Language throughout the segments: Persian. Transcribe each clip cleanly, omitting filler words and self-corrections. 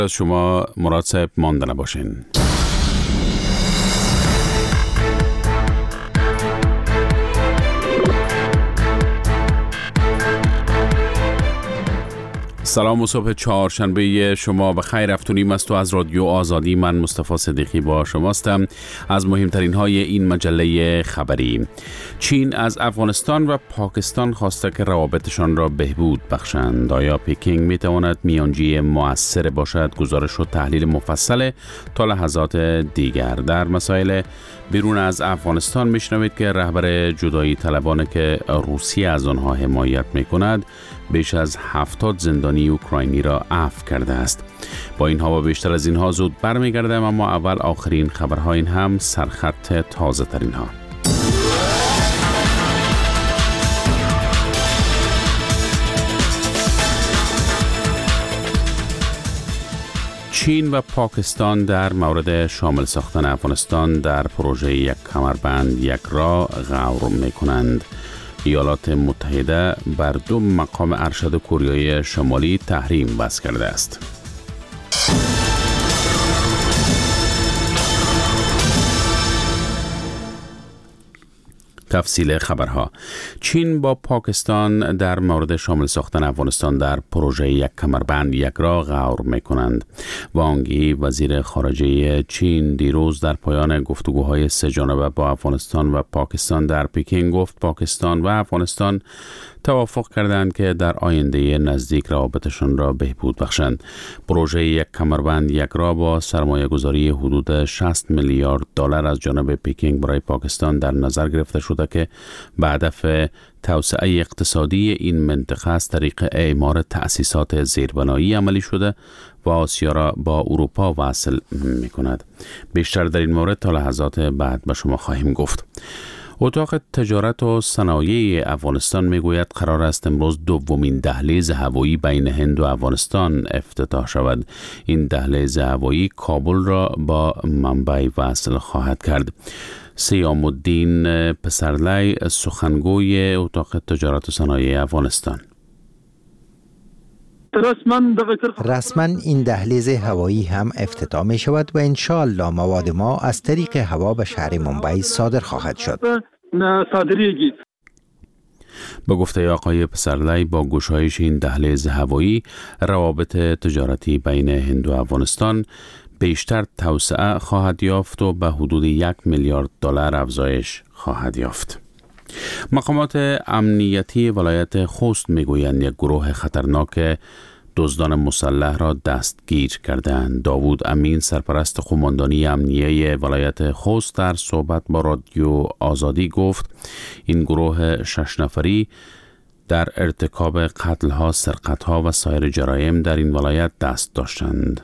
از شما مراد صاحب مانده نباشین. سلام و صبح چهارشنبه شما بخیر. افتونیم است و از رادیو آزادی. من مصطفی صدیقی با شماستم. از مهمترین های این مجله خبری: چین از افغانستان و پاکستان خواسته که روابطشان را بهبود بخشند. آیا پکینگ میتواند میانجی مؤثر باشد؟ گزارش و تحلیل مفصل تا لحظات دیگر. در مسائل بیرون از افغانستان میشنوید که رهبر جدایی طلبان که روسیه از آنها حمایت میکند بیش از 70 زندانی اوکراینی را عفو کرده است. با اینها و بیشتر از اینها زود برمیگردم، اما اول آخرین خبرها، این هم سرخط تازه ترین ها. چین و پاکستان در مورد شامل ساختن افغانستان در پروژه یک کمربند یک راه غور می‌کنند. ایالات متحده بر 2 مقام ارشد کره شمالی تحریم وضع کرده است. تفصیل خبرها: چین با پاکستان در مورد شامل ساختن افغانستان در پروژه یک کمربند یک راه غور می‌کنند. وانگ یی وزیر خارجه چین دیروز در پایان گفتگوهای 3 جانبه با افغانستان و پاکستان در پکینگ گفت پاکستان و افغانستان توافق کردند که در آینده نزدیک روابطشان را بهبود بخشند. پروژه یک کمربند یک راه با سرمایه گذاری حدود 60 میلیارد دلار از جانب پکینگ برای پاکستان در نظر گرفته شده که به هدف توسعه اقتصادی این منطقه از طریق اعمار تأسیسات زیربنایی عملی شده و آسیا را با اروپا وصل می کند. بیشتر در این مورد تا لحظات بعد به شما خواهیم گفت. اتاق تجارت و صنایع افغانستان میگوید قرار است امروز دومین دهلیز هوایی بین هند و افغانستان افتتاح شود. این دهلیز هوایی کابل را با منبع وصل خواهد کرد. سیام الدین پسرلی، سخنگوی اتاق تجارت و صنایع افغانستان: رسما این دهلیز هوایی هم افتتاح می شود و انشاءالله مواد ما از طریق هوا به شهر منبع صادر خواهد شد. با گفته آقای پسرلی، با گشایش این دهلیز هوایی روابط تجارتی بین هند و افغانستان بیشتر توسعه خواهد یافت و به حدود 1 میلیارد دلار افزایش خواهد یافت. مقامات امنیتی ولایت خوست میگویند یک گروه خطرناک دزدان مسلح را دستگیر کردند. داوود امین، سرپرست قماندانی امنیه ولایت خوست، در صحبت با رادیو آزادی گفت این گروه 6 نفری در ارتکاب قتل‌ها، سرقت‌ها و سایر جرایم در این ولایت دست داشتند.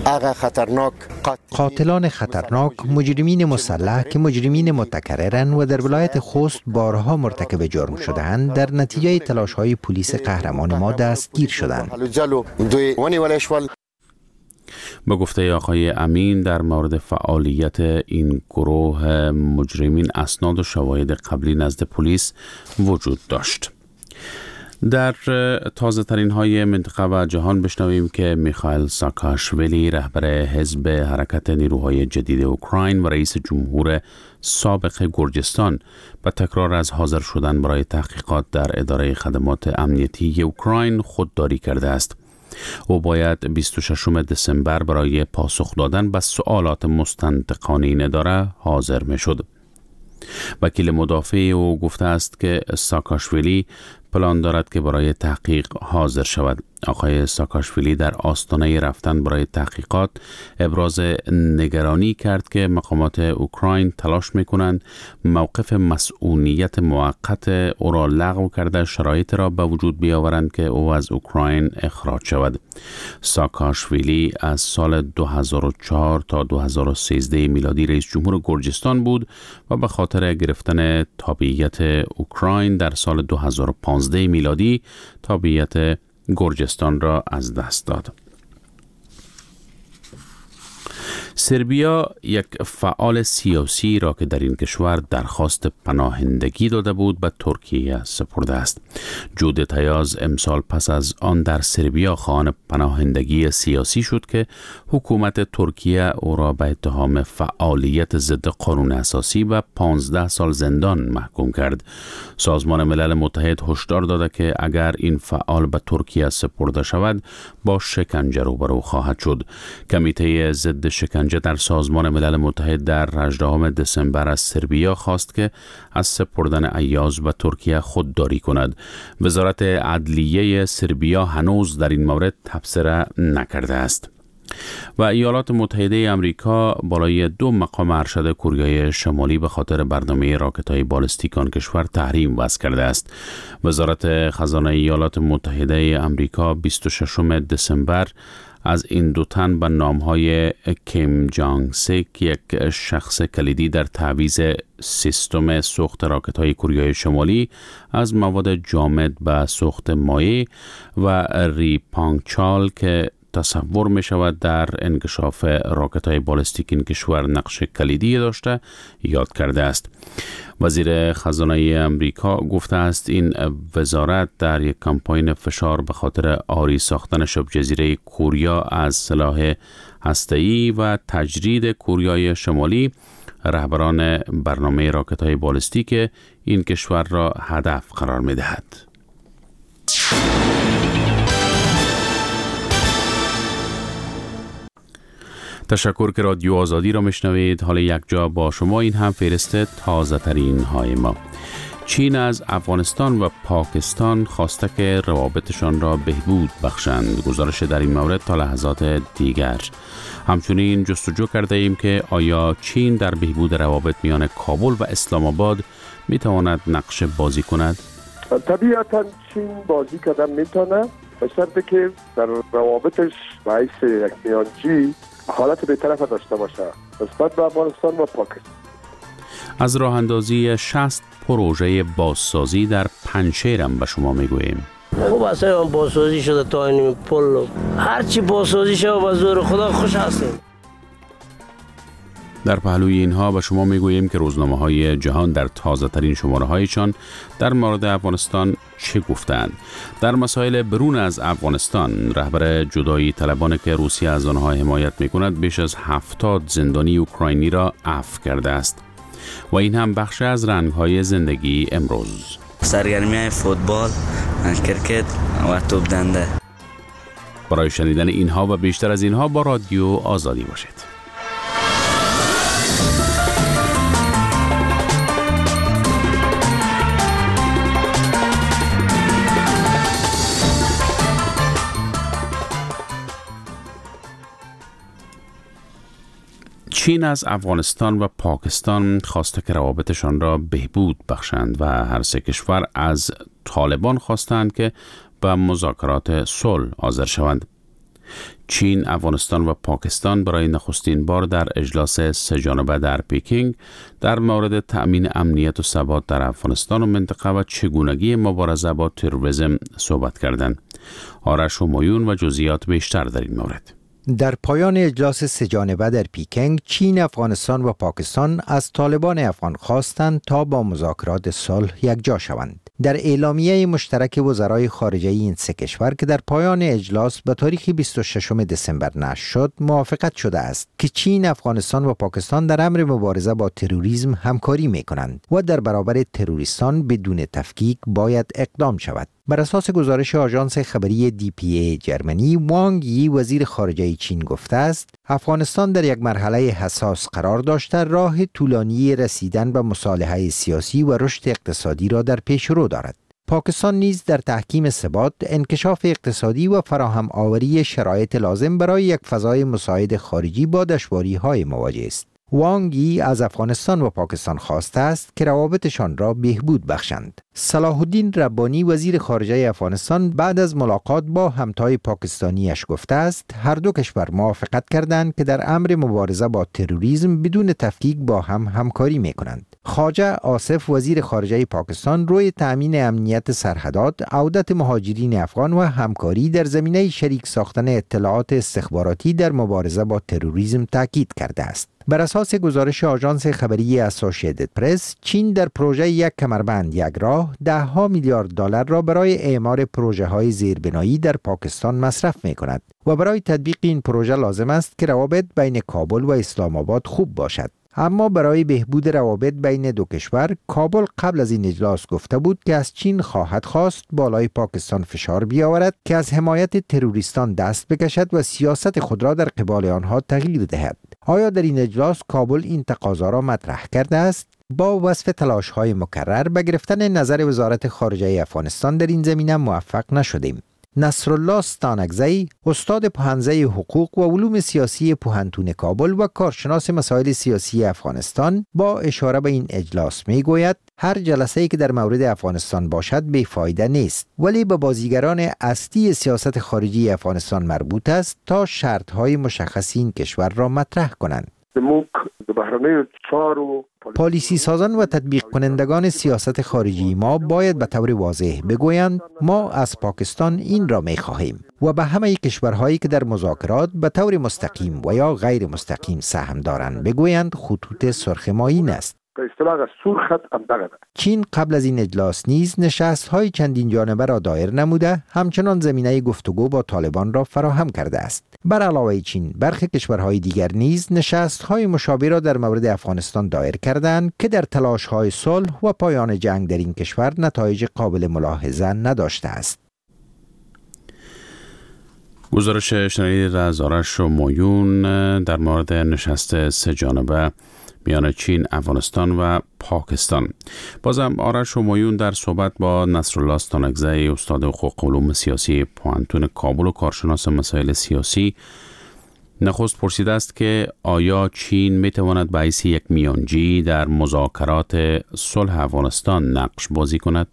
قاتلان خطرناک، مجرمین مسلح که مجرمین متکررن و در ولایت خوست بارها مرتکب جرم شده‌اند، در نتیجه تلاش‌های پلیس قهرمان ما دستگیر شدند. با گفته آقای امین، در مورد فعالیت این گروه مجرمین اسناد و شواهد قبلی نزد پلیس وجود داشت. در تازه ترین های منطقه و جهان بشنویم که میخائیل ساکاشویلی، رهبر حزب حرکت نیروهای جدید اوکراین و رئیس جمهور سابق گرجستان، به تکرار از حاضر شدن برای تحقیقات در اداره خدمات امنیتی اوکراین خودداری کرده است. او باید 26 دسامبر برای پاسخ دادن به سوالات مستنطقانه این اداره حاضر میشد. وکیل مدافع او گفته است که ساکاشویلی پلان دارد که برای تحقیق حاضر شود. آقای ساکاشویلی در آستانه رفتن برای تحقیقات ابراز نگرانی کرد که مقامات اوکراین تلاش می‌کنند موقف مسئولیت موقت او را لغو کرده شرایط را به وجود بیاورند که او از اوکراین اخراج شود. ساکاشویلی از سال 2004 تا 2013 میلادی رئیس جمهور گرجستان بود و به خاطر گرفتن تابعیت اوکراین در سال 2015 میلادی تابعیت گرجستان را از دست داد. سربیا یک فعال سیاسی را که در این کشور درخواست پناهندگی داده بود به ترکیه سپرده است. جودت هیاز امسال پس از آن در سربیا خواهان پناهندگی سیاسی شد که حکومت ترکیه او را به اتهام فعالیت ضد قانون اساسی و 15 سال زندان محکوم کرد. سازمان ملل متحد هشدار داده که اگر این فعال به ترکیه سپرده شود با شکنجه روبرو خواهد شد. کمیته ضد شکنجه در سازمان ملل متحد در 18 دسامبر از سربیا خواست که از سپردن ایاز به ترکیه خودداری کند. وزارت عدلیه سربیا هنوز در این مورد تبصره نکرده است. و ایالات متحده آمریکا بالای 2 مقام ارشد کره شمالی به خاطر برنامه راکت‌های بالستیک آن کشور تحریم وضع کرده است. وزارت خزانه ایالات متحده آمریکا 26 دسامبر از این دو تن به نام‌های کیم جانگ سیک، یک شخص کلیدی در تعویض سیستم سوخت راکت‌های کره شمالی از مواد جامد به سوخت مایع، و ری پانگ چال که تصور می شود در انکشاف راکت‌های بالستیک این کشور نقش کلیدی داشته، یاد کرده است. وزیر خزانه آمریکا گفته است این وزارت در یک کمپاین فشار به خاطر عاری ساختن شبه جزیره کوریا از سلاح هسته‌ای و تجرید کوریای شمالی رهبران برنامه راکت‌های بالستیک این کشور را هدف قرار می دهد. تشکر که رادیو آزادی را میشنوید. حالا یک جا با شما این هم فهرست تازه ترین های ما. چین از افغانستان و پاکستان خواسته که روابطشان را بهبود بخشند. گزارش در این مورد تا لحظات دیگر. همچنین جستجو کرده ایم که آیا چین در بهبود روابط میان کابل و اسلام آباد میتواند نقش بازی کند؟ طبیعتا چین بازی کردن میتونه، به شرطی که در روابطش باعث یک میانجی حالت به طرف داشته باشه نسبت به افغانستان و پاکستان. از راه اندازی 60 پروژه بازسازی در پنجشیر هم به شما میگوییم. خب اصلا بازسازی شده تا این پل، هرچی بازسازی شده با زور خدا خوش هستیم. در پهلوی اینها به شما میگوییم که روزنامه‌های جهان در تازه ترین شماره هایشان در مورد افغانستان چه گفتند. در مسائل برون از افغانستان، رهبر جدایی طلبان که روسیه از آنها حمایت میکند بیش از 70 زندانی اوکراینی را عفو کرده است. و این هم بخش از رنگ‌های زندگی امروز. سرگرمی فوتبال، کرکت و توپ دنده. برای شنیدن اینها و بیشتر از اینها با رادیو آزادی باشید. چین از افغانستان و پاکستان خواسته که روابطشان را بهبود بخشند و هر سه کشور از طالبان خواستند که به مذاکرات صلح حاضر شوند. چین، افغانستان و پاکستان برای نخستین بار در اجلاس سه جانبه در پکینگ در مورد تأمین امنیت و ثبات در افغانستان و منطقه و چگونگی مبارزه با تروریسم صحبت کردند. آرش همایون و جزئیات بیشتر در این مورد. در پایان اجلاس سه جانبه در پیکنگ، چین، افغانستان و پاکستان از طالبان افغان خواستند تا با مذاکرات صلح یکجا شوند. در اعلامیه مشترک وزرای خارجه این سه کشور که در پایان اجلاس به تاریخ 26 دسامبر نشر شد، موافقت شده است که چین، افغانستان و پاکستان در امر مبارزه با تروریسم همکاری می‌کنند و در برابر تروریستان بدون تفکیک باید اقدام شود. بر اساس گزارش آژانس خبری DPA جرمنی، وانگ یی وزیر خارجه چین گفته است افغانستان در یک مرحله حساس قرار داشته راه طولانی رسیدن به مصالحه سیاسی و رشد اقتصادی را در پیش رو دارد. پاکستان نیز در تحکیم ثبات، انکشاف اقتصادی و فراهم آوری شرایط لازم برای یک فضای مساعد خارجی با دشواری‌های مواجه است. وانگ یی از افغانستان و پاکستان خواسته است که روابطشان را بهبود بخشند. صلاح الدین ربانی وزیر خارجه افغانستان بعد از ملاقات با همتای پاکستانیش گفته است هر دو کشور موافقت کردند که در امر مبارزه با تروریسم بدون تفکیک با هم همکاری می‌کنند. خواجه آصف وزیر خارجه پاکستان روی تأمین امنیت سرحدات، عودت مهاجرین افغان و همکاری در زمینه شریک ساختن اطلاعات استخباراتی در مبارزه با تروریسم تاکید کرده است. بر اساس گزارش آژانس خبری اسوسییتد پرس، چین در پروژه یک کمربند یک راه $10 میلیارد را برای اعمار پروژه‌های زیربنایی در پاکستان مصرف می‌کند و برای تطبیق این پروژه لازم است که روابط بین کابل و اسلام آباد خوب باشد. اما برای بهبود روابط بین دو کشور، کابل قبل از این اجلاس گفته بود که از چین خواهد خواست بالای پاکستان فشار بیاورد که از حمایت تروریستان دست بکشد و سیاست خود را در قبال آنها تغییر دهد. آیا در این اجلاس کابل این تقاضا را مطرح کرده است؟ با وصف تلاش‌های مکرر به گرفتن نظر وزارت خارجه افغانستان در این زمینه موفق نشدیم. نصرالله ستانکزی، استاد پوهنځی حقوق و علوم سیاسی پوهنتون کابل و کارشناس مسائل سیاسی افغانستان، با اشاره به این اجلاس میگوید هر جلسه‌ای که در مورد افغانستان باشد بیفایده نیست، ولی به بازیگران اصلی سیاست خارجی افغانستان مربوط است تا شرط‌های مشخص این کشور را مطرح کنند. پالیسی سازان و تطبیق کنندگان سیاست خارجی ما باید به طور واضح بگویند ما از پاکستان این را می خواهیم و به همه کشورهایی که در مذاکرات به طور مستقیم و یا غیر مستقیم سهم دارند بگویند خطوط سرخ ما این است. چین قبل از این اجلاس نیز نشست‌های چندین جانبه را دایر نموده، همچنان زمینه گفتگو با طالبان را فراهم کرده است. بر علاوه چین، برخی کشورهای دیگر نیز نشست‌های مشابه را در مورد افغانستان دایر کردند که در تلاش‌های صلح و پایان جنگ در این کشور نتایج قابل ملاحظه نداشته است. گزارش شنیدید از آرش همایون در مورد نشست سه جانبه میان چین، افغانستان و پاکستان. بازم آرش همایون در صحبت با نصرالله ستانکزی، استاد حقوق علوم سیاسی پوهنتون کابل و کارشناس مسائل سیاسی، نخست پرسیده است که آیا چین میتواند به حیث یک میانجی در مذاکرات صلح افغانستان نقش بازی کند؟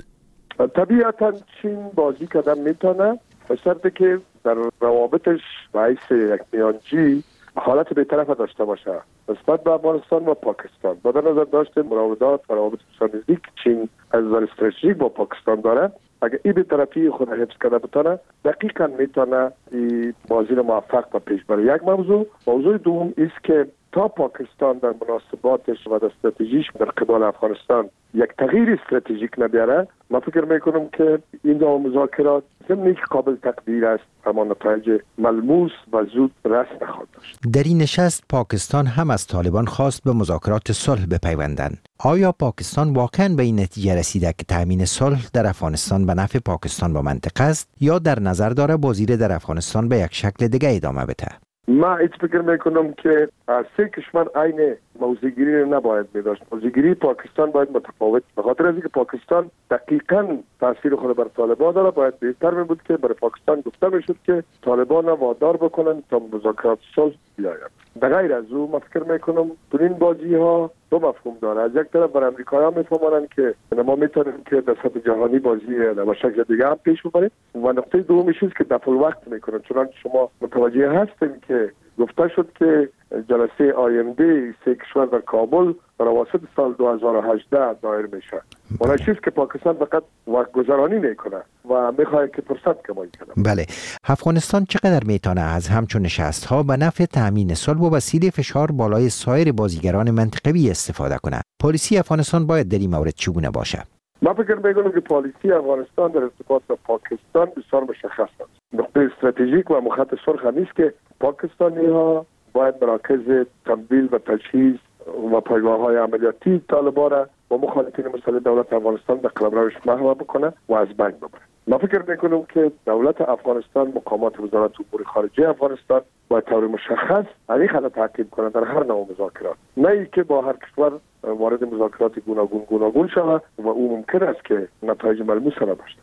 طبیعتا چین بازی کردن میتونه، به شرطی که در روابطش به حیث یک میانجی حالت بی‌طرفه داشته باشه نسبت به افغانستان و پاکستان. با در نظر داشته مراودات و روابط نزدیک چین از نظر استراتژیک با پاکستان داره، اگر این بی‌طرفی خود حفظ کرده بتونه دقیقاً میتونه این بازی رو موفق به پیش بره. یک موضوع دوم است که تا پاکستان در مناسباتش و در استراتژیش در قبال افغانستان یک تغییر استراتژیک نبیاره، من فکر میکنم که این نوع مذاکرات ضمن که قابل تقدیر است اما نتایج ملموس و زود رسم نخواهد داشت. در این نشست پاکستان هم از طالبان خواست به مذاکرات صلح بپیوندند. آیا پاکستان واقعا به این نتیجه رسیده که تامین صلح در افغانستان به نفع پاکستان و منطقه است یا در نظر داره بازی در افغانستان به یک شکل دیگه ادامه بده؟ من ایت فکر میکنم که سه کشور عین موضع‌گیری نباید می‌داشت. موضع‌گیری پاکستان باید متفاوت، به خاطر از اینکه پاکستان دقیقاً تاثیر خود بر طالبان داره. باید بهتر می‌بود که برای پاکستان گفته میشد که طالبان را وادار بکنن تا مذاکرات صلح بیاید. به غیر از او من فکر میکنم تو این بازی‌ها دو مفهوم داره. از یک طرف بر امریکایی‌ها میفهمونن که ما میتونیم که در سطح جهانی بازی به شکل دیگه هم پیش ببریم و نقطه دومیش است که دفع الوقت میکنن. چون شما متوجه هستین که گفته شد که جلسه آینده سه کشور در کابل در اواسط سال 2018 دایر میشه. اون چیزی که پاکستان فقط وقت گذرانی میکنه و میخواد که فرصت کمایی کنه. بله، افغانستان چقدر میتونه از همچون نشست‌ها به نفع تامین صلح و وسیله فشار بالای سایر بازیگران منطقوی استفاده کنه؟ پالیسی افغانستان باید در این مورد چگونه باشه؟ من فکر میکنم که پالیسی افغانستان در ارتباط با پاکستان بسیار مشخص است. نقطه استراتژیک و مخاط سرخ نیست که پاکستانی‌ها باید مراکز تمویل و تجهیز و پایگاه‌های عملیاتی طالبان را و مخالفین مسلح دولت افغانستان به قلمروش محو بکنه و از بین ببره. من فکر میکنم که دولت افغانستان، مقامات وزارت امور خارجه افغانستان باید طور مشخص این خط تعقیب کنند در هر نوع مذاکرات، نه ای که با هر کشور وارد مذاکرات گوناگون شود و او ممکن است که نتایج ملموس نداشته.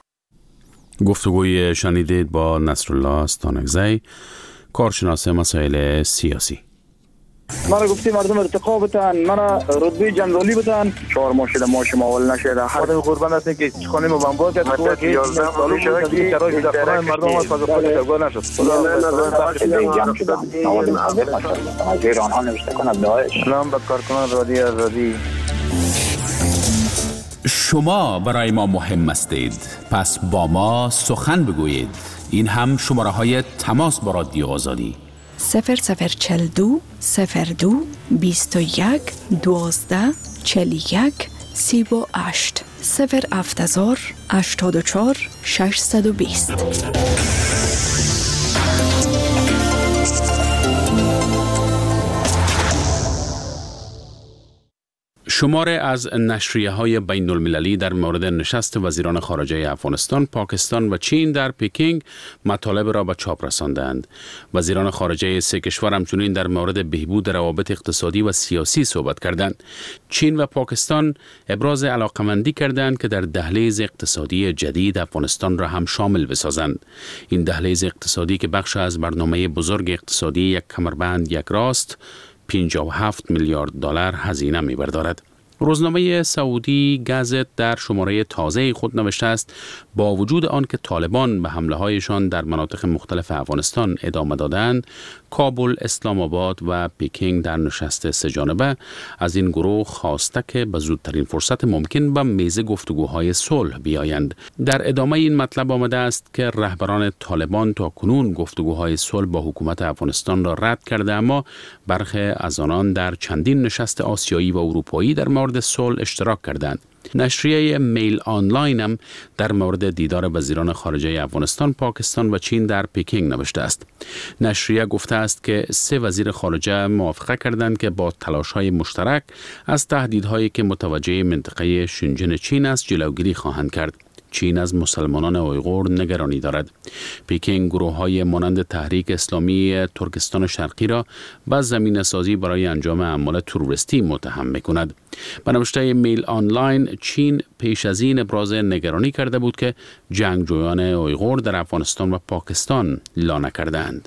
گفتگوی شنیدید با نصرالله ستانکزی، کارشناس مسائل سیاسی. مرا گفتی مردم ارتقا بتن، مرا رتبه جنرالی بتن، 4 ماه شده ماشم اول نشده. خودم قربان هستم که خانه ما بمبار کرد که 11 سال شده که شرایط در خانه مردم از فضا جوگا نشد. خدا ایران ها نوشته کنه داعش. سلام به کارکنان رادیو آزادی. شما برای ما مهم هستید، پس با ما سخن بگویید. این هم شماره های تماس با رادیو آزادی 0042 02 21 12 41 38 070 84 620. شماره از نشریه‌های بین المللی در مورد نشست وزیران خارجه افغانستان، پاکستان و چین در پکینگ مطالب را به چاپ رساندند. وزیران خارجه سه کشور همچنین در مورد بهبود روابط اقتصادی و سیاسی صحبت کردند. چین و پاکستان ابراز علاقمندی کردند که در دهلیز اقتصادی جدید افغانستان را هم شامل بسازند. این دهلیز اقتصادی که بخش از برنامه بزرگ اقتصادی یک کمربند یک راست 57 میلیارد دلار هزینه می‌بردارد. روزنامه سعودی گازت در شماره تازه خود نوشته است با وجود آن که طالبان به حمله‌هایشان در مناطق مختلف افغانستان ادامه دادند، کابل، اسلام آباد و پکینگ در نشست سه جانبه از این گروه خواسته که به زودترین فرصت ممکن به میز گفتگوهای صلح بیایند. در ادامه این مطلب آمده است که رهبران طالبان تا کنون گفتگوهای صلح با حکومت افغانستان را رد کرده، اما برخی از آنان در چندین نشست آسیایی و اروپایی در مورد صلح اشتراک کردند. نشریه میل آنلاین هم در مورد دیدار وزیران خارجه افغانستان، پاکستان و چین در پکینگ نوشته است. نشریه گفته است که سه وزیر خارجه موافقه کردند که با تلاش‌های مشترک از تهدیدهایی که متوجه منطقه شنجن چین است جلوگیری خواهند کرد. چین از مسلمانان اویغور نگرانی دارد. پکینگ گروه‌های مانند تحریک اسلامی ترکستان شرقی را به زمینه‌سازی برای انجام اعمال تروریستی متهم می‌کند. به نوشته میل آنلاین، چین پیش از این ابراز نگرانی کرده بود که جنگجویان اویغور در افغانستان و پاکستان لانه کردند.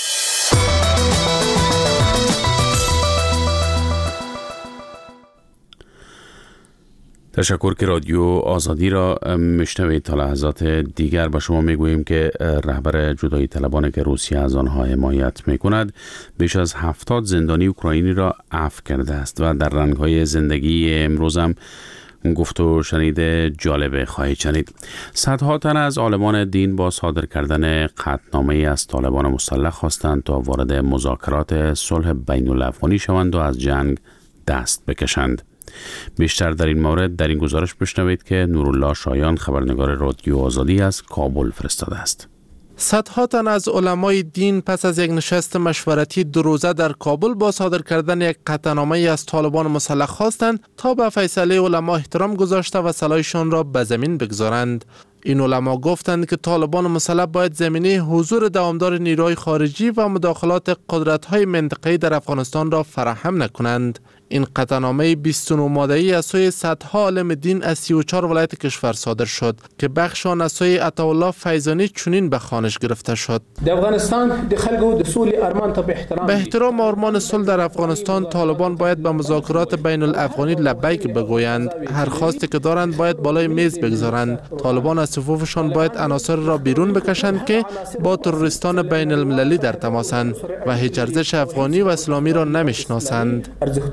تشکر که رادیو آزادی را میشنوید. تا لحظات دیگر به شما میگوییم که رهبر جدایی طلبانی که روسیه از آنها حمایت میکند بیش از 70 زندانی اوکراینی را عفو کرده است و در رنگ‌های زندگی امروز هم گفت و شنید جالب خواهید شنید. صدها تن از عالمان دین با صادر کردن قطعنامه از طالبان مسلح خواستند تا وارد مذاکرات صلح بین الافغانی شوند و از جنگ دست بکشند. بیشتر در این مورد در این گزارش بشنوید که نورالله شایان خبرنگار رادیو آزادی از کابل فرستاده است. صدها تن از علمای دین پس از یک نشست مشورتی 2 روزه در کابل با صادر کردن یک قطعنامه از طالبان مسلح خواستند تا به فیصله علما احترام گذاشته و سلاحشان را به زمین بگذارند. این علما گفتند که طالبان مسلح باید زمینه حضور دوامدار نیروهای خارجی و مداخلات قدرت‌های منطقه‌ای در افغانستان را فراهم نکنند. این قطعنامه 29 ماده‌ای از سوی صدها عالم دین از 34 ولایت کشور صادر شد که بخش آن از سوی عطاالله فیضانی چنین به خوانش گرفته شد: در افغانستان د خلکو د سولې ارمان ته به احترام آرمان صلح در افغانستان، طالبان باید به مذاکرات بین الافغانی لبیک بگویند. هر خواستی که دارند باید بالای میز بگذارند. طالبان از صفوفشان باید عناصر را بیرون بکشند که با تروریستان بین المللی در تماسند و هیچ ارزش افغانی و اسلامی را نمیشناسند.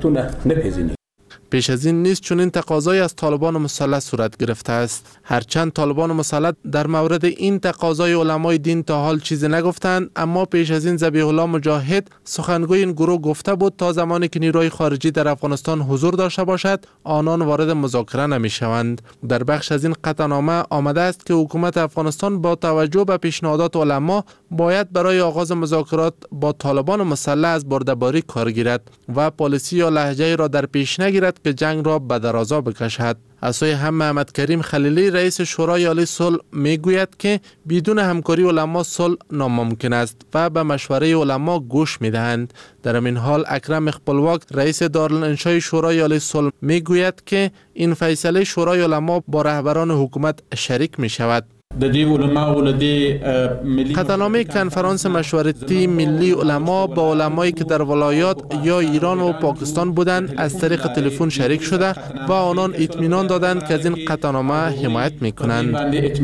پیش از این نیز چنین تقاضای از طالبان مسلح صورت گرفته است. هرچند طالبان مسلح در مورد این تقاضای علمای دین تا حال چیزی نگفتند، اما پیش از این ذبیح الله مجاهد سخنگوی این گروه گفته بود تا زمانی که نیروی خارجی در افغانستان حضور داشته باشد آنان وارد مذاکره نمیشوند. در بخش از این قطعنامه آمده است که حکومت افغانستان با توجه به پیشنهادات علما باید برای آغاز مذاکرات با طالبان مسلح از برده‌باری کار گیرد و پالیسی یا لهجه را در پیش نگیرد که جنگ را به درازا بکشد. از سوی هم محمد کریم خلیلی رئیس شورای عالی صلح میگوید که بدون همکاری علما صلح ناممکن است و به مشوره علما گوش میدهند. در این حال اکرم اخپلواک رئیس دارالانشای شورای عالی صلح میگوید که این فیصله شورای علما با رهبران حکومت شریک می شود. قطعنامه کنفرانس مشورتی ملی علما با علمایی که در ولایات یا ایران و پاکستان بودند از طریق تلفن شریک شده و آنان اطمینان دادند که از این قطعنامه حمایت میکنند.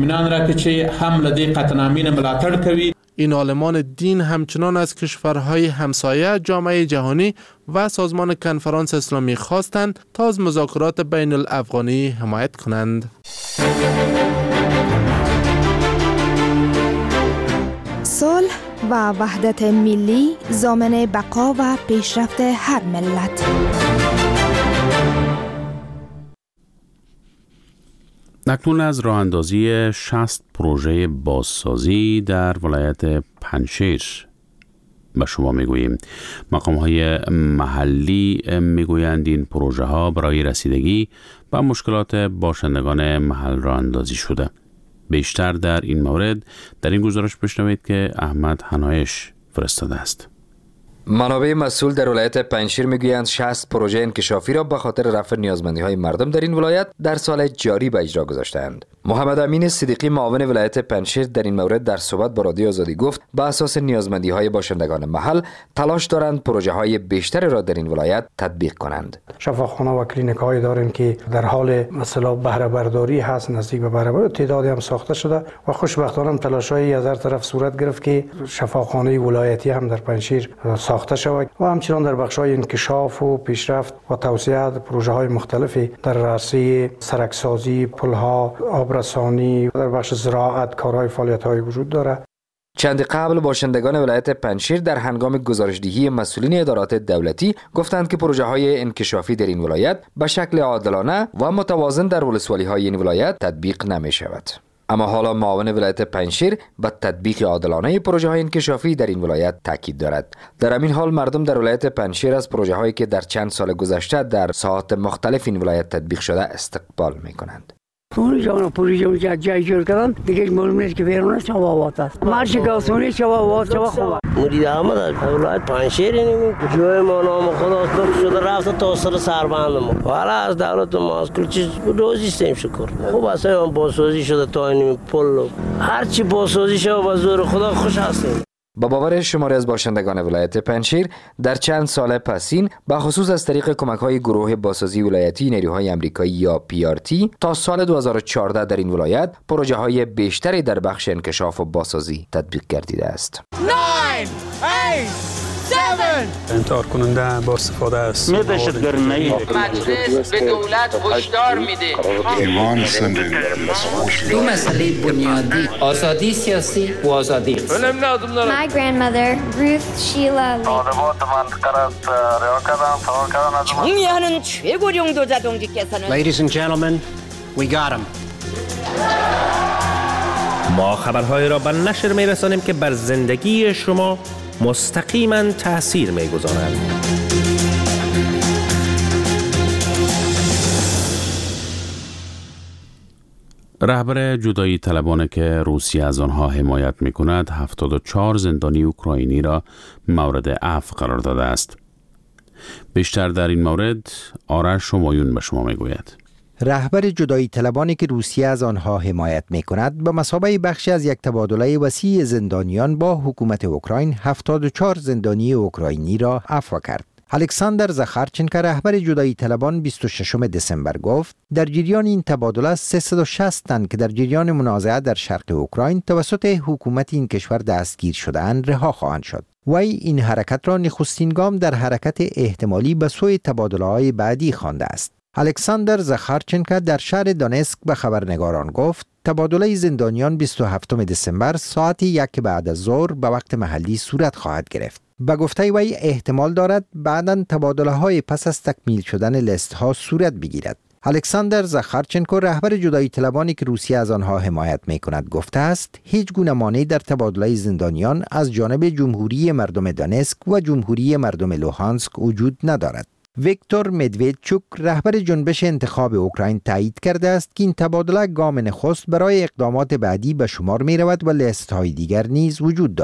این عالمان دین همچنان از کشورهای همسایه، جامعه جهانی و سازمان کنفرانس اسلامی خواستند تا از مذاکرات بین الافغانی حمایت کنند. صلح و وحدت ملی ضامن بقا و پیشرفت هر ملت. اکنون از راه اندازی 60 پروژه بازسازی در ولایت پنجشیر به شما میگوییم. مقام‌های محلی میگویند این پروژه ها برای رسیدگی به مشکلات باشندگان محل راه اندازی شده. بیشتر در این مورد در این گزارش بشنوید که احمد حنایش فرستاده است. منابع مسئول در ولایت پنجشیر میگویند 60 پروژه انکشافی را به خاطر رفع نیازمندی‌های مردم در این ولایت در سال جاری به اجرا گذاشتند. محمد امین صدیقی معاون ولایت پنجشیر در این مورد در صحبت با رادیو آزادی گفت به اساس نیازمندی‌های باشندگان محل تلاش دارند پروژه‌های بیشتری را در این ولایت تطبیق کنند. شفاخانه و کلینیک‌هایی داریم که در حال مثلا بهره برداری هست، نزدیک به بهره برداری تعدادی هم ساخته شده و خوشبختانه تلاش‌هایی از هر طرف صورت گرفت که شفاخانه ولایتی هم در پنجشیر ساخته شود و همچنان در بخش‌های انکشاف و پیشرفت و توسعه پروژه‌های مختلفی در راسته سرکسازی، پل‌ها، آبرسانی، در بخش زراعت کارهای فعالیت‌های وجود دارد. چند قبل باشندگان ولایت پنجشیر در هنگام گزارشدهی مسئولین ادارات دولتی گفتند که پروژه‌های انکشافی در این ولایت به شکل عادلانه و متوازن در ولسوالی‌های این ولایت تطبیق نمی‌شود. اما حالا معاون ولایت پنجشیر به تطبیق عادلانه پروژه‌های انکشافی در این ولایت تاکید دارد. در همین حال مردم در ولایت پنجشیر از پروژه‌هایی که در چند سال گذشته در ساحات مختلف این ولایت تطبیق شده استقبال می‌کنند. پروژه جای جور کردن دیگه معلوم نیست که بیرون چه وقت است. مارش گاسونی چه وقت خوبه. مرید احمد از ولایت پنجشیر جای ما نام خدا است شده رفت تا سر سربند ما. حالا از دولت ما از کل چیز روزی استیم شکر. خوب اصلا بازسازی شده تا این پل هر چی بازسازی شده با زور خدا خوش هستیم. با باور شماری از باشندگان ولایت پنجشیر در چند سال پسین به خصوص از طریق کمک‌های گروه بازسازی ولایتی نیروهای آمریکایی یا PRT تا سال 2014 در این ولایت پروژه‌های بیشتری در بخش انکشاف و بازسازی تطبیق گردیده است. 9 8 7 انتحار کننده با استفاده است. دهشتگرانه مجلس به دولت هشدار میده. ایمان سنده. دو مسئله بنیادی آزادی سیاسی و آزادی My grandmother, Ruth Sheila Lee. 총리하는 최고령도 자동직께서는 Ladies and gentlemen, we got him. ما خبرهای را به نشر می‌رسانیم که بر زندگی شما مستقیما تأثیر می‌گذارند. رهبر جدایی طلبان که روسیه از آنها حمایت می‌کند 74 زندانی اوکراینی را مورد عفو قرار داده است. بیشتر در این مورد آرش همایون به شما می‌گوید. رهبر جدایی طلبانی که روسیه از آنها حمایت می‌کند به مثابه بخشی از یک تبادله وسیع زندانیان با حکومت اوکراین 74 زندانی اوکراینی را عفو کرد. الکساندر زاخارچنکو رهبر جدایی طلبان 26 دسامبر گفت در جریان این تبادله 360 تن که در جریان منازعه در شرق اوکراین توسط حکومت این کشور دستگیر شده‌اند رها خواهند شد. وی این حرکت را نخستین گام در حرکت احتمالی به سوی تبادله‌های بعدی خوانده است. الکساندر زاخارچنکو در شهر دونسک به خبرنگاران گفت تبادله زندانیان 27 دسامبر ساعت 1 بعد از ظهر به وقت محلی صورت خواهد گرفت. به گفته وی احتمال دارد بعداً تبادله‌های پس از تکمیل شدن لیست‌ها صورت بگیرد. الکساندر زاخارچنکو رهبر جدایی طلبانی که روسیه از آنها حمایت می‌کند گفته است هیچ گونه مانعی در تبادله زندانیان از جانب جمهوری مردم دونسک و جمهوری مردم لوهانسک وجود ندارد. ویکتور مدویدچوک رهبر جنبش انتخاب اوکراین تایید کرده است که این تبادله گام نخست برای اقدامات بعدی به شمار می رود و لیست‌های دیگر نیز وجود دارد.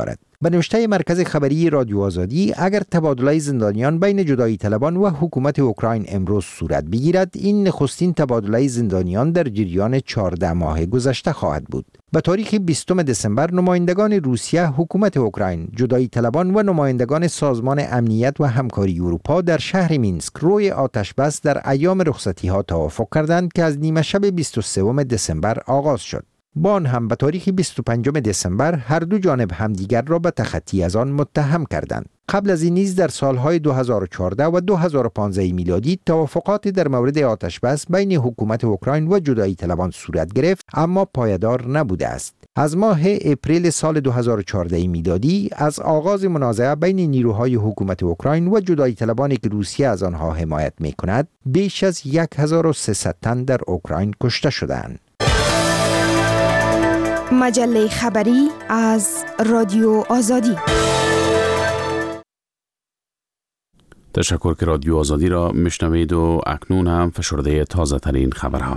به نوشته مرکز خبری رادیو آزادی، اگر تبادله زندانیان بین جدایی طلبان و حکومت اوکراین امروز صورت بگیرد، این نخستین تبادله زندانیان در جریان 14 ماه گذشته خواهد بود. به تاریخ 20 دسامبر نمایندگان روسیه، حکومت اوکراین، جدایی طلبان و نمایندگان سازمان امنیت و همکاری اروپا در شهر مینسک روی آتش بس در ایام رخصتی ها توافق کردند که از نیمه شب 23 دسامبر آغاز شد. با آن هم به تاریخ 25 دسامبر هر دو جانب همدیگر را به تخطی از آن متهم کردند. قبل از این نیز در سالهای 2014 و 2015 میلادی توافقات در مورد آتش بس بین حکومت اوکراین و جدایی طلبان صورت گرفت، اما پایدار نبوده است. از ماه اپریل سال 2014 میلادی، از آغاز منازعه بین نیروهای حکومت اوکراین و جدایی طلبانی که روسیه از آنها حمایت می‌کند، بیش از 1300 تن در اوکراین کشته شدند. مجله خبری از رادیو آزادی. تشکر که رادیو آزادی را میشنوید و اکنون هم فشرده تازه ترین خبرها.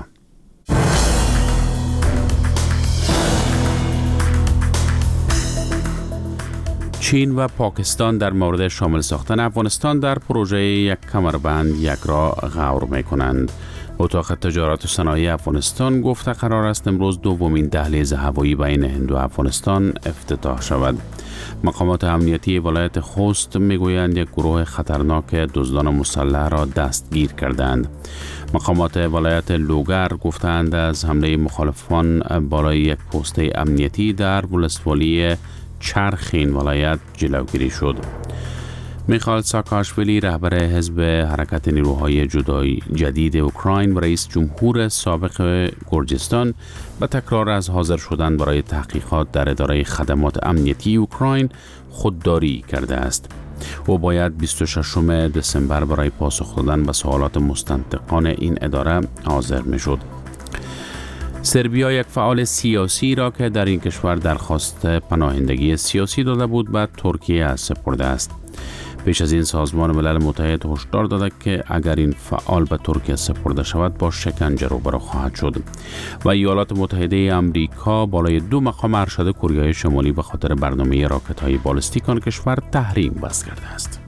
چین و پاکستان در مورد شامل ساختن افغانستان در پروژه یک کمربند یک را غور می کنند. اتاق تجارت و صنایع افغانستان گفته قرار است امروز دومین دهلیز هوایی بین هند و افغانستان افتتاح شود. مقامات امنیتی ولایت خوست میگویند یک گروه خطرناک دزدان مسلح را دستگیر کردند. مقامات ولایت لوگر گفتند از حمله مخالفان بالای یک پست امنیتی در ولسوالی چرخین ولایت جلوگیری شد. میخائیل ساکاشویلی، رهبر حزب حرکت نیروهای جدید اوکراین و رئیس جمهور سابق گرجستان، به تکرار از حاضر شدن برای تحقیقات در اداره خدمات امنیتی اوکراین خودداری کرده است. او باید 26 دسامبر برای پاسخ دادن به سوالات مستنطقان این اداره حاضر میشد. سربیا یک فعال سیاسی را که در این کشور درخواست پناهندگی سیاسی داده بود به ترکیه سپرده است. پیش از این سازمان ملل متحد هشدار داده که اگر این فعال به ترکیه سپرده شود با شکنجه روبرو خواهد شد. و ایالات متحده آمریکا بالای 2 مقام ارشد کره شمالی به خاطر برنامه راکت‌های بالستیک آن کشور تحریم وضع کرده است.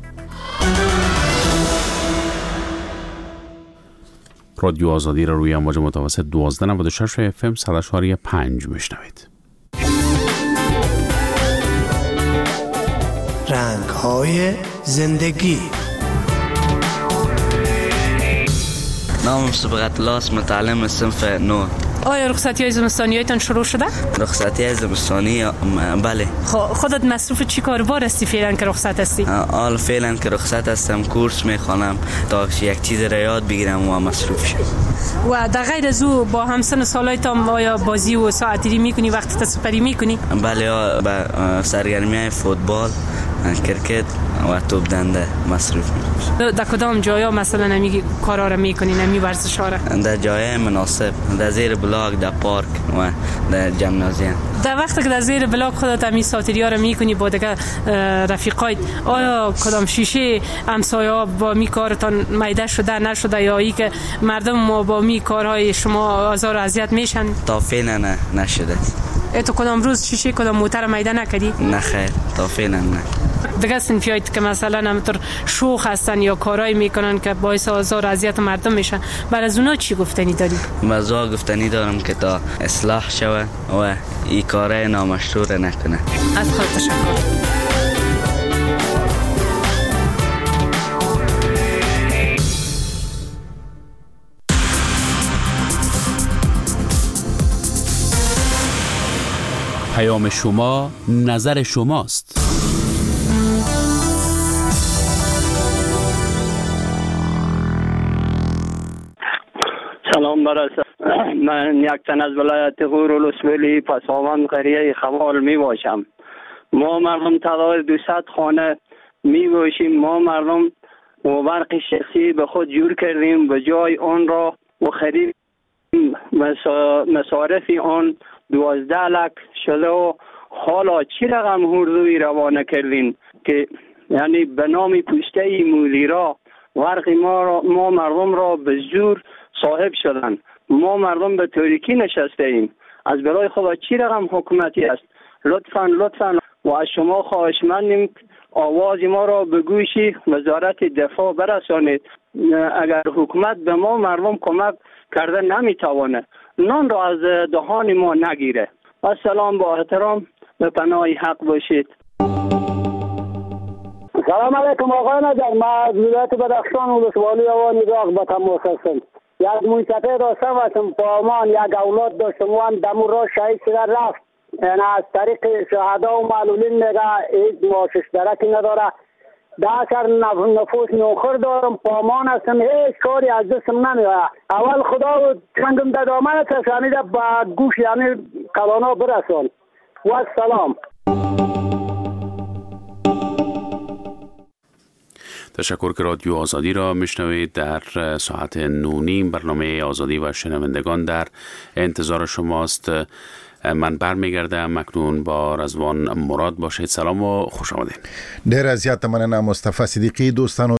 رادیو آزادی را روی امواج متوسط 1296 FM 100.5 میشنوید. رنگ‌های زندگی. نامم صبغت لاس، متعلم صنف 9. آیا رخصتی‌های زمستانی‌هایتان شروع شده؟ رخصتی‌های زمستانی بله. خودت مصروف چی کاربار هستی فعلا که رخصت هستی؟ حال فعلا که رخصت هستم کورس میخوانم تا یک چیز را یاد بگیرم و مصروف شم. و در غیر از او با همسن سالایتان آیا بازی و ساعتیری میکنی، وقت سپری میکنی؟ بله، با سرگرمی‌های فوتبال، کرکت و توپ دنده مصروف میشم. در کدام جایا مثلا نمی کارا را میکنی، نمی ورزشا را؟ در جای مناسب، در زیر بلاک، در پارک و در جمنازیوم. در وقتی که در زیر بلاک خودت امی ساتیریا را میکنی با دیگه رفیقایت، آیا کدام شیشه همسایه‌ها با می کارتان میده شده نشده، یا ای که مردم با می کارهای شما آزار و اذیت میشن؟ تا فعلا نشده. تو کدام روز شیشه کدام موتر میده نکردی؟ نه خیر، تا فعلا نه. دیگه صنفیایت که مثلا همطور شوخ هستن یا کارایی میکنن که باعث آزار و اذیت مردم میشن، بر از اونا چی گفتنی داری؟ من گفتنی دارم که تا اصلاح شوه و این کارای نامشروع نکنه. از خود تشکر. پیام شما، نظر شماست. سلام برسه. من یک تن از ولایت غور ولسوالی پساوند قریه خوال می باشم. ما مردم تعداد 200 خانه می باشیم. ما مردم و برق شخصی به خود جور کردیم، به جای آن را و خرید مصارف آن 12 لک شده و حالا چی رقم هردوی روانه کردین که یعنی به نام پوسته مدیرا ورق ما مردم را به زور صاحب شدن. ما مردم به تاریکی نشسته ایم. از برای خدا چی رقم حکومتی است؟ لطفاً و از شما خواهشمندیم آواز ما را به گوش وزارت دفاع برسانید. اگر حکومت به ما مردم کمک کرده نمیتوانه نان را از دهان ما نگیره. السلام، با احترام به پناه حق باشید. سلام علیکم آقای نجار، ما از ولایت بدخشان ولسوالی آوان نگاه به تماس هستم. یک منطقه داشتم و پامان یک اولاد داشتم و هم دمون را شهید شده رفت. یعنی از طریق شهدا و معلولین میگه هیچ معاش اشتراکی نداره. 10 نفوس نوخر دارم، پامان هستم، هیچ کاری از دستم نمیاد. اول خدا چندم در دامن تشانیده با گوش یعنی کلانا برسان. و سلام. تشکر که رادیو آزادی را میشنوید. در ساعت 9:30 برنامه آزادی و شنوندگان در انتظار شماست. من برمیگردم اکنون با رضوان مراد باشید. سلام و خوش آمدید. ډیر زیات مننه مصطفی صدیقی. دوستانو